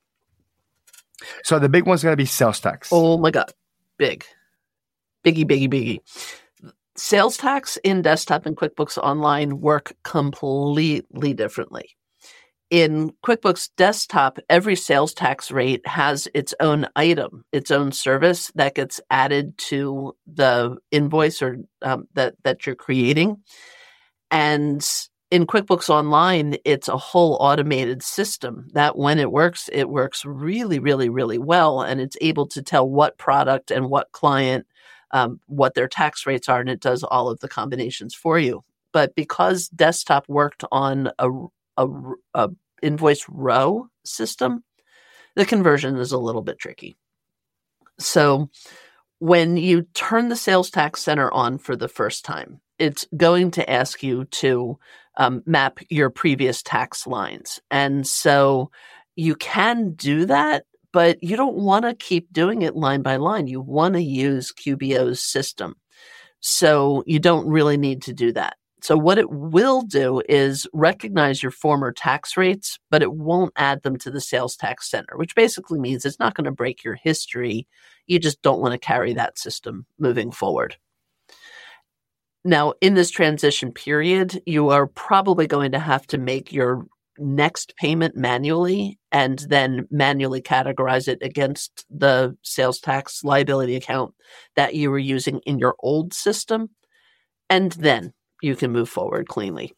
So the big one's going to be sales tax. Oh my God. Big. Biggie, biggie, biggie. Sales tax in Desktop and QuickBooks Online work completely differently. In QuickBooks Desktop, every sales tax rate has its own item, its own service that gets added to the invoice or um, that, that you're creating. And in QuickBooks Online, it's a whole automated system that when it works, it works really, really, really well. And it's able to tell what product and what client, um, what their tax rates are, and it does all of the combinations for you. But because Desktop worked on a, a, a invoice row system, the conversion is a little bit tricky. So when you turn the Sales Tax Center on for the first time, it's going to ask you to um, map your previous tax lines. And so you can do that, but you don't want to keep doing it line by line. You want to use Q B O's system. So you don't really need to do that. So what it will do is recognize your former tax rates, but it won't add them to the Sales Tax Center, which basically means it's not going to break your history. You just don't want to carry that system moving forward. Now, in this transition period, you are probably going to have to make your next payment manually and then manually categorize it against the sales tax liability account that you were using in your old system. And then you can move forward cleanly.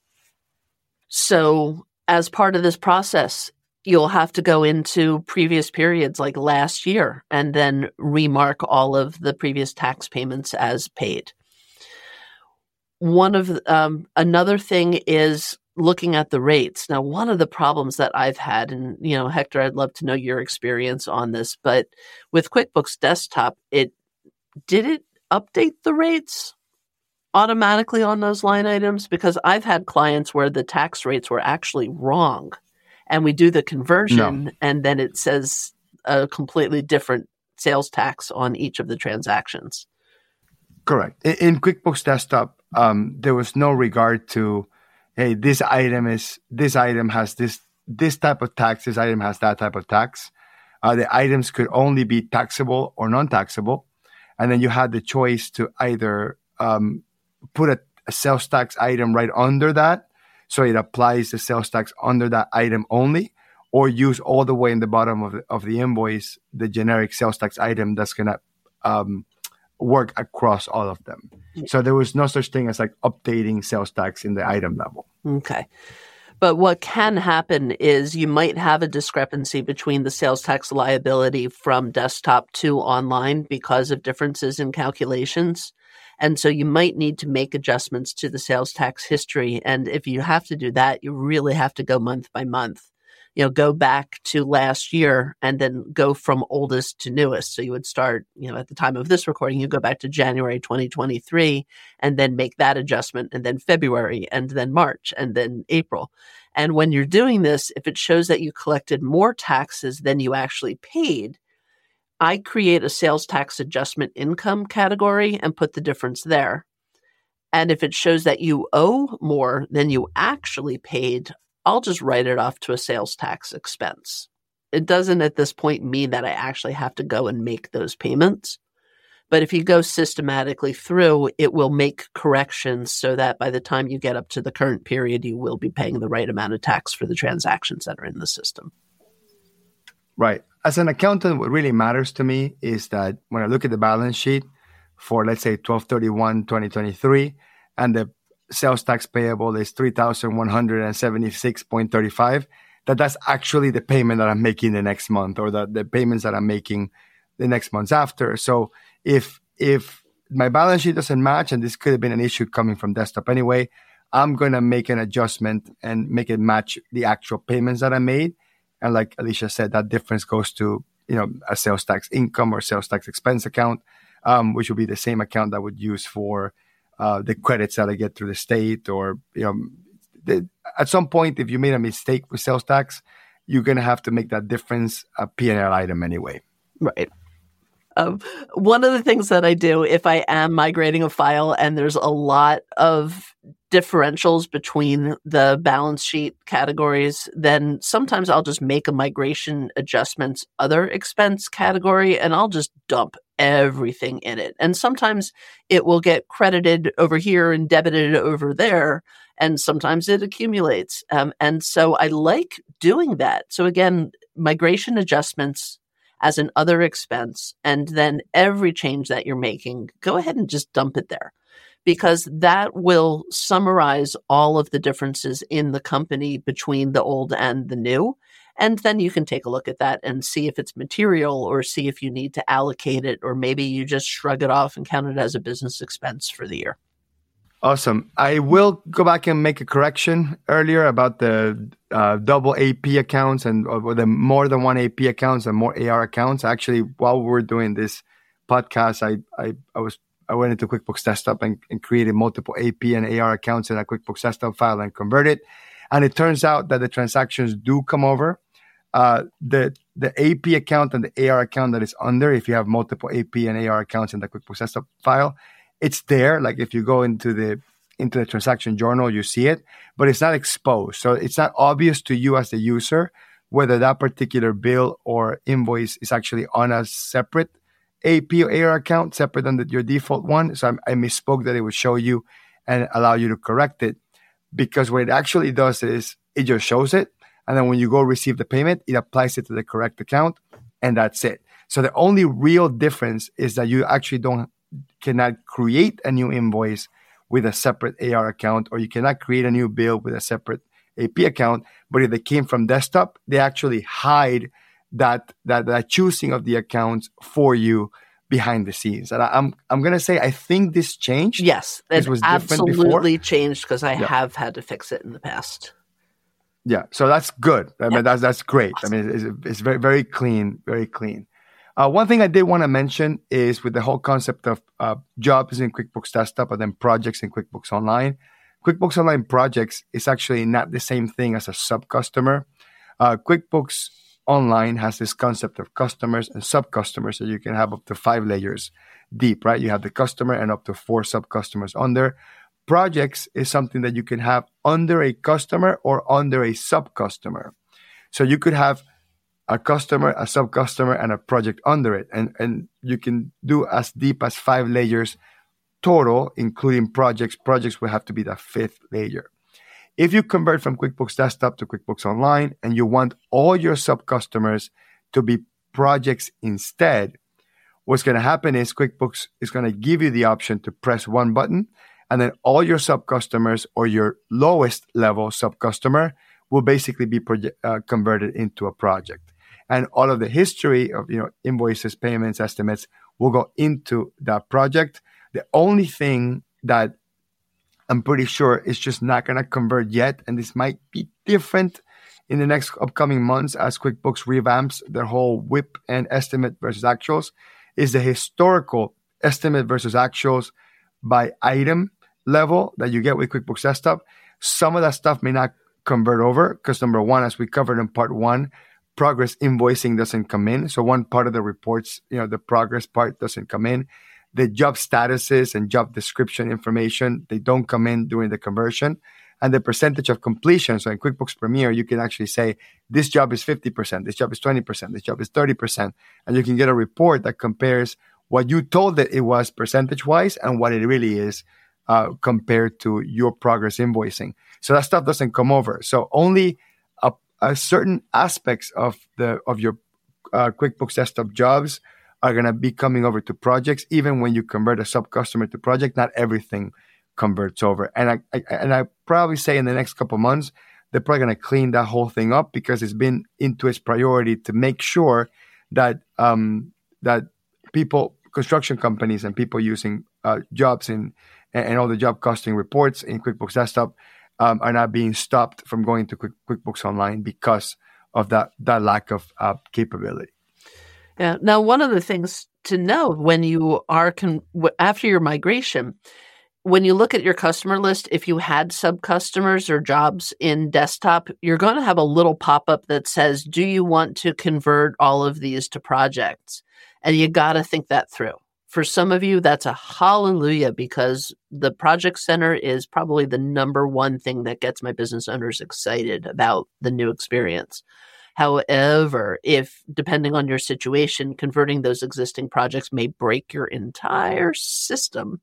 So as part of this process, you'll have to go into previous periods like last year and then remark all of the previous tax payments as paid. one of the, um, another thing is looking at the rates. Now, one of the problems that I've had, and you know, Hector, I'd love to know your experience on this, but with QuickBooks Desktop, it did it update the rates automatically on those line items? Because I've had clients where the tax rates were actually wrong, and we do the conversion, No. and then it says a completely different sales tax on each of the transactions. Correct. In, in QuickBooks Desktop, um, there was no regard to, hey, this item is this item has this this type of tax, this item has that type of tax. Uh, the items could only be taxable or non-taxable, and then you had the choice to either um, put a, a sales tax item right under that, so it applies the sales tax under that item only, or use all the way in the bottom of the, of the invoice the generic sales tax item that's gonna um, work across all of them. So there was no such thing as like updating sales tax in the item level. Okay. But what can happen is you might have a discrepancy between the sales tax liability from desktop to online because of differences in calculations. And so you might need to make adjustments to the sales tax history. And if you have to do that, you really have to go month by month. You know, go back to last year and then go from oldest to newest. So you would start, you know, at the time of this recording, you go back to January twenty twenty-three and then make that adjustment, and then February, and then March, and then April. And when you're doing this, if it shows that you collected more taxes than you actually paid, I create a sales tax adjustment income category and put the difference there. And if it shows that you owe more than you actually paid, I'll just write it off to a sales tax expense. It doesn't at this point mean that I actually have to go and make those payments. But if you go systematically through, it will make corrections so that by the time you get up to the current period, you will be paying the right amount of tax for the transactions that are in the system. Right. As an accountant, what really matters to me is that when I look at the balance sheet for, let's say, twelve thirty-one twenty twenty-three, and the sales tax payable is three thousand one hundred seventy-six point three five, that that's actually the payment that I'm making the next month, or the, the payments that I'm making the next months after. So if if my balance sheet doesn't match, and this could have been an issue coming from desktop anyway, I'm going to make an adjustment and make it match the actual payments that I made. And like Alicia said, that difference goes to, you know, a sales tax income or sales tax expense account, um, which would be the same account that I would use for Uh, the credits that I get through the state, or, you know, the, at some point, if you made a mistake with sales tax, you're going to have to make that difference a P and L item anyway. Right. Um, one of the things that I do if I am migrating a file and there's a lot of differentials between the balance sheet categories, then sometimes I'll just make a migration adjustments other expense category, and I'll just dump everything in it. And sometimes it will get credited over here and debited over there, and sometimes it accumulates. Um, and so I like doing that. So again, migration adjustments as an other expense, and then every change that you're making, go ahead and just dump it there, because that will summarize all of the differences in the company between the old and the new. And then you can take a look at that and see if it's material, or see if you need to allocate it, or maybe you just shrug it off and count it as a business expense for the year. Awesome. I will go back and make a correction earlier about the uh, double A P accounts and or the more than one A P accounts and more A R accounts. Actually, while we were doing this podcast, I I, I was I went into QuickBooks Desktop and, and created multiple A P and A R accounts in a QuickBooks Desktop file and converted. And it turns out that the transactions do come over. Uh, the the A P account and the A R account that is under, if you have multiple A P and A R accounts in the QuickBooks Desktop file, it's there. Like if you go into the into the transaction journal, you see it, but it's not exposed. So it's not obvious to you as the user whether that particular bill or invoice is actually on a separate A P or A R account, separate than the, your default one. So I, I misspoke that it would show you and allow you to correct it, because what it actually does is it just shows it. And then when you go receive the payment, it applies it to the correct account, and that's it. So the only real difference is that you actually don't cannot create a new invoice with a separate A R account, or you cannot create a new bill with a separate A P account. But if they came from desktop, they actually hide that that, that choosing of the accounts for you, behind the scenes. And I, I'm I'm gonna say I think this changed. Yes, this it was different absolutely before. changed because I Yeah. have had to fix it in the past. Yeah, so that's good. I Yeah. mean, that's that's great. Awesome. I mean, it's, it's very very clean, very clean. Uh, one thing I did want to mention is with the whole concept of uh, jobs in QuickBooks Desktop and then projects in QuickBooks Online. QuickBooks Online projects is actually not the same thing as a sub-customer. Uh, QuickBooks Online has this concept of customers and sub-customers, so you can have up to five layers deep, right? You have the customer and up to four sub-customers under. Projects is something that you can have under a customer or under a sub-customer. So you could have a customer, a sub-customer, and a project under it. And, and you can do as deep as five layers total, including projects. Projects will have to be the fifth layer. If you convert from QuickBooks Desktop to QuickBooks Online and you want all your sub-customers to be projects instead, what's going to happen is QuickBooks is going to give you the option to press one button, and then all your sub-customers or your lowest level sub-customer will basically be proje- uh, converted into a project. And all of the history of, you know, invoices, payments, estimates will go into that project. The only thing that I'm pretty sure is just not going to convert yet, and this might be different in the next upcoming months as QuickBooks revamps their whole W I P and estimate versus actuals, is the historical estimate versus actuals by item level that you get with QuickBooks Desktop. Some of that stuff may not convert over because, number one, as we covered in part one, progress invoicing doesn't come in. So one part of the reports, you know, the progress part doesn't come in. The job statuses and job description information, they don't come in during the conversion. And the percentage of completion. So in QuickBooks Premier, you can actually say, this job is fifty percent, this job is twenty percent, this job is thirty percent. And you can get a report that compares what you told that it was percentage-wise and what it really is uh, compared to your progress invoicing. So that stuff doesn't come over. So only a, a certain aspects of the of your uh, QuickBooks Desktop jobs are going to be coming over to projects. Even when you convert a sub-customer to project, not everything converts over. And I, I and I probably say in the next couple of months, they're probably going to clean that whole thing up because it's been into its priority to make sure that um, that people, construction companies and people using uh, jobs in and, and all the job costing reports in QuickBooks Desktop um, are not being stopped from going to Quick, QuickBooks Online because of that that lack of uh, capability. Yeah. Now, one of the things to know when you are con- after your migration, when you look at your customer list, if you had sub-customers or jobs in desktop, you're going to have a little pop-up that says, do you want to convert all of these to projects? And you got to think that through. For some of you, that's a hallelujah because the Project Center is probably the number one thing that gets my business owners excited about the new experience. However, if, depending on your situation, converting those existing projects may break your entire system.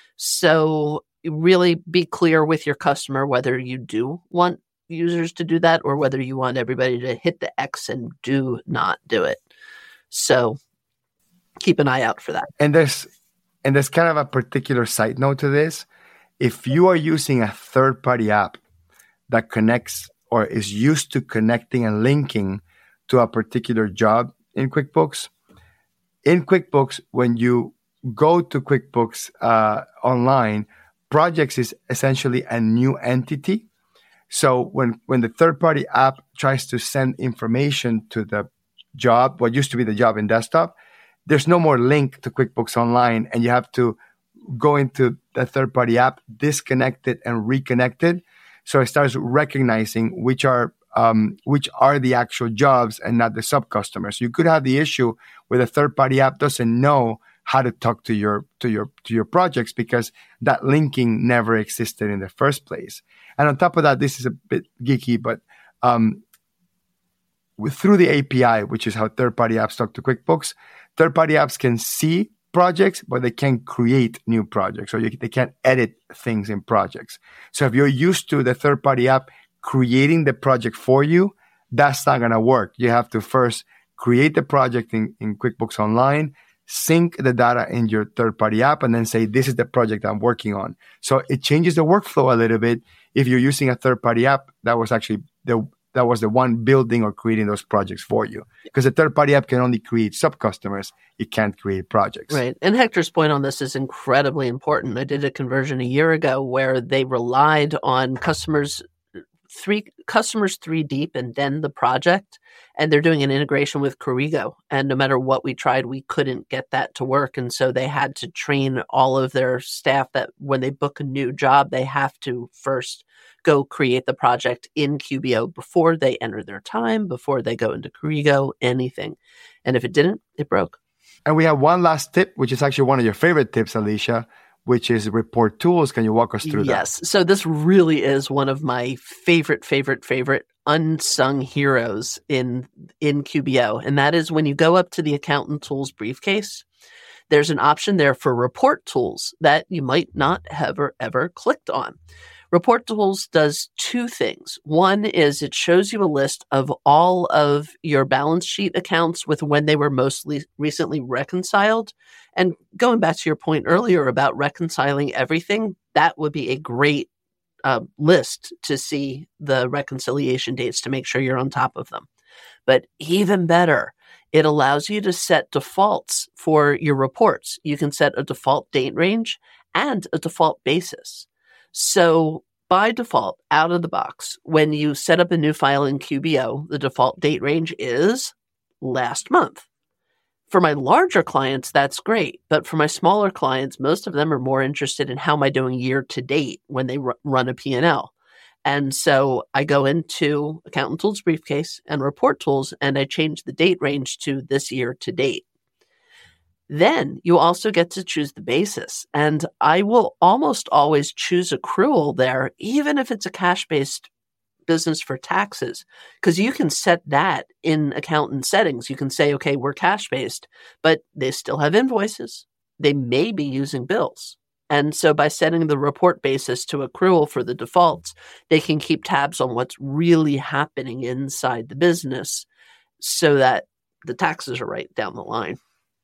So really be clear with your customer whether you do want users to do that or whether you want everybody to hit the X and do not do it. So keep an eye out for that. And there's and there's kind of a particular side note to this. If you are using a third-party app that connects or is used to connecting and linking to a particular job in QuickBooks, in QuickBooks, when you go to QuickBooks uh, Online, projects is essentially a new entity. So when, when the third-party app tries to send information to the job, what used to be the job in desktop, there's no more link to QuickBooks Online, and you have to go into the third-party app, disconnect it, and reconnect it. So it starts recognizing which are um, which are the actual jobs and not the sub-customers. You could have the issue where the third-party app doesn't know how to talk to your to your to your projects because that linking never existed in the first place. And on top of that, this is a bit geeky, but um, with, through the A P I, which is how third-party apps talk to QuickBooks, third-party apps can see projects, but they can't create new projects, or you, they can't edit things in projects. So if you're used to the third-party app creating the project for you, that's not going to work. You have to first create the project in, in QuickBooks Online, sync the data in your third-party app, and then say, this is the project I'm working on. So it changes the workflow a little bit if you're using a third-party app that was actually the that was the one building or creating those projects for you. Because a third-party app can only create sub-customers. It can't create projects. Right. And Hector's point on this is incredibly important. I did a conversion a year ago where they relied on customers three customers three deep and then the project, and they're doing an integration with Corrigo. And no matter what we tried, we couldn't get that to work. And so they had to train all of their staff that when they book a new job, they have to first go create the project in Q B O before they enter their time, before they go into Corrigo, anything. And if it didn't, it broke. And we have one last tip, which is actually one of your favorite tips, Alicia, which is report tools. Can you walk us through yes. that? Yes. So this really is one of my favorite, favorite, favorite unsung heroes in, in Q B O. And that is when you go up to the Accountant Tools briefcase, there's an option there for report tools that you might not have ever, ever clicked on. Report Tools does two things. One is it shows you a list of all of your balance sheet accounts with when they were most le- recently reconciled. And going back to your point earlier about reconciling everything, that would be a great uh, list to see the reconciliation dates to make sure you're on top of them. But even better, it allows you to set defaults for your reports. You can set a default date range and a default basis. So by default, out of the box, when you set up a new file in Q B O, the default date range is last month. For my larger clients, that's great. But for my smaller clients, most of them are more interested in how am I doing year to date when they r- run a P and L. And so I go into Accountant Tools briefcase and Report Tools, and I change the date range to this year to date. Then you also get to choose the basis. And I will almost always choose accrual there, even if it's a cash-based business for taxes, because you can set that in accountant settings. You can say, okay, we're cash-based, but they still have invoices. They may be using bills. And so by setting the report basis to accrual for the defaults, they can keep tabs on what's really happening inside the business so that the taxes are right down the line.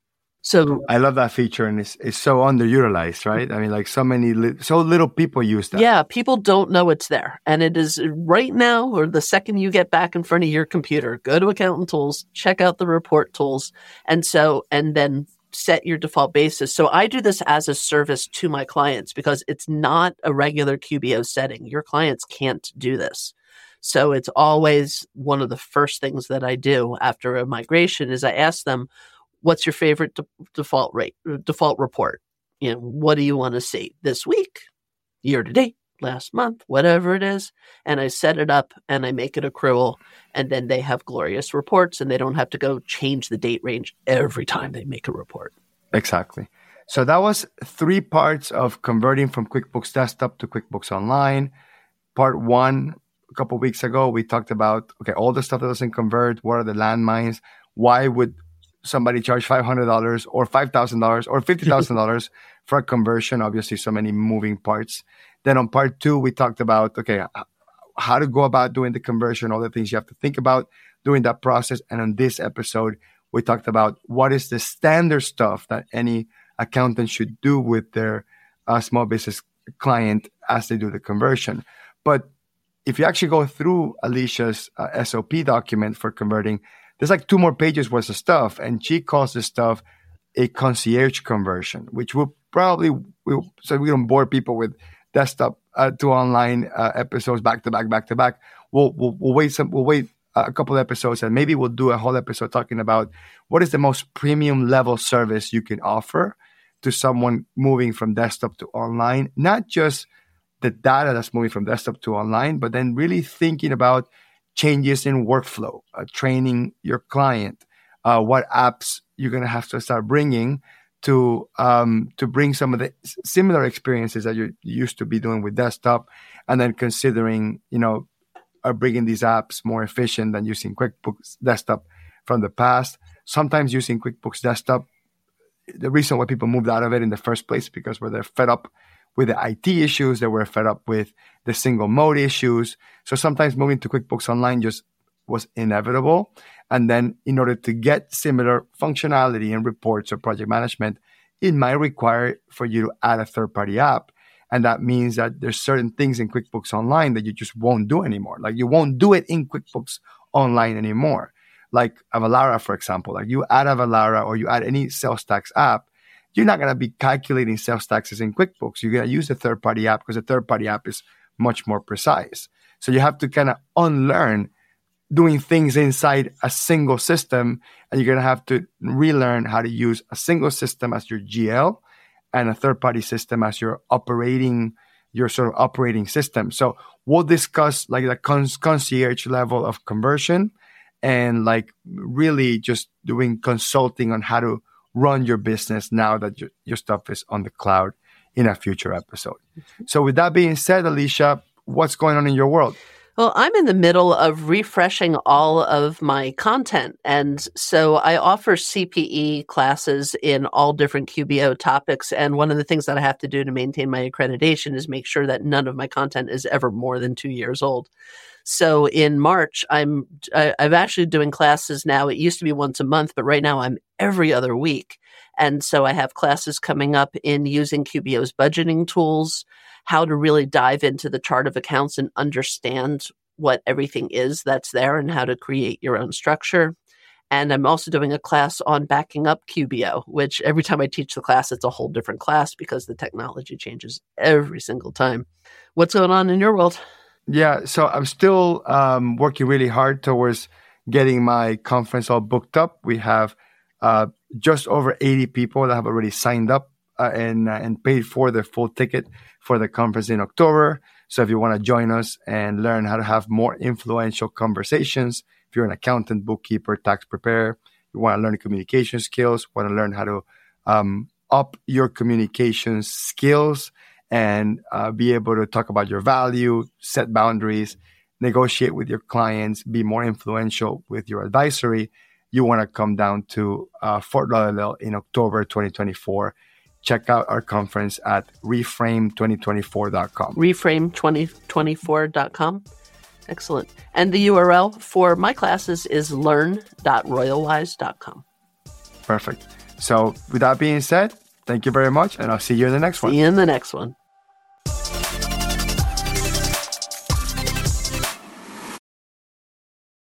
So I love that feature, and it's, it's so underutilized, right? I mean, like so many, li- so little people use that. Yeah, people don't know it's there. And it is right now, or the second you get back in front of your computer, go to Accountant Tools, check out the report tools, and so, and then set your default basis. So I do this as a service to my clients because it's not a regular Q B O setting. Your clients can't do this. So it's always one of the first things that I do after a migration is I ask them, what's your favorite de- default rate, default report? You know, what do you want to see this week, year to date, last month, whatever it is? And I set it up and I make it accrual, and then they have glorious reports and they don't have to go change the date range every time they make a report. Exactly. So that was three parts of converting from QuickBooks Desktop to QuickBooks Online. Part one, a couple of weeks ago, we talked about, okay, all the stuff that doesn't convert, what are the landmines, why would somebody charge five hundred dollars or five thousand dollars or fifty thousand dollars for a conversion? Obviously, so many moving parts. Then on part two, we talked about, okay, how to go about doing the conversion, all the things you have to think about during that process. And on this episode, we talked about what is the standard stuff that any accountant should do with their uh, small business client as they do the conversion. But if you actually go through Alicia's uh, S O P document for converting, there's like two more pages worth of stuff, and she calls this stuff a concierge conversion, which will probably, we'll, so we don't bore people with desktop uh, to online uh, episodes back to back, back to back. We'll, we'll, we'll wait some, we'll wait a couple of episodes, and maybe we'll do a whole episode talking about what is the most premium level service you can offer to someone moving from desktop to online, not just the data that's moving from desktop to online, but then really thinking about changes in workflow, uh, training your client, uh, what apps you're going to have to start bringing to um, to bring some of the similar experiences that you used to be doing with desktop, and then considering, you know, are bringing these apps more efficient than using QuickBooks Desktop from the past. Sometimes using QuickBooks Desktop, the reason why people moved out of it in the first place because where they're fed up with the I T issues, they were fed up with the single mode issues. So sometimes moving to QuickBooks Online just was inevitable. And then in order to get similar functionality in reports or project management, it might require for you to add a third-party app. And that means that there's certain things in QuickBooks Online that you just won't do anymore. Like you won't do it in QuickBooks Online anymore. Like Avalara, for example, like you add Avalara or you add any sales tax app, you're not going to be calculating sales taxes in QuickBooks. You're going to use a third-party app because a third-party app is much more precise. So you have to kind of unlearn doing things inside a single system, and you're going to have to relearn how to use a single system as your G L and a third-party system as your operating, your sort of operating system. So we'll discuss like the con- concierge level of conversion and like really just doing consulting on how to run your business now that your, your stuff is on the cloud in a future episode. So with that being said, Alicia, what's going on in your world? Well, I'm in the middle of refreshing all of my content. And so I offer C P E classes in all different Q B O topics. And one of the things that I have to do to maintain my accreditation is make sure that none of my content is ever more than two years old. So in March, I'm I, I'm actually doing classes now. It used to be once a month, but right now I'm every other week. And so I have classes coming up in using Q B O's budgeting tools, how to really dive into the chart of accounts and understand what everything is that's there and how to create your own structure. And I'm also doing a class on backing up Q B O, which every time I teach the class, it's a whole different class because the technology changes every single time. What's going on in your world? Yeah, so I'm still um, working really hard towards getting my conference all booked up. We have uh, just over eighty people that have already signed up uh, and uh, and paid for their full ticket for the conference in October. So if you want to join us and learn how to have more influential conversations, if you're an accountant, bookkeeper, tax preparer, you want to learn communication skills, want to learn how to um, up your communication skills and uh, be able to talk about your value, set boundaries, negotiate with your clients, be more influential with your advisory, you want to come down to uh, Fort Lauderdale in October twenty twenty-four. Check out our conference at reframe twenty twenty-four dot com. reframe twenty twenty-four dot com. Excellent. And the U R L for my classes is learn dot royalwise dot com. Perfect. So with that being said, thank you very much, and I'll see you in the next one. See you in the next one.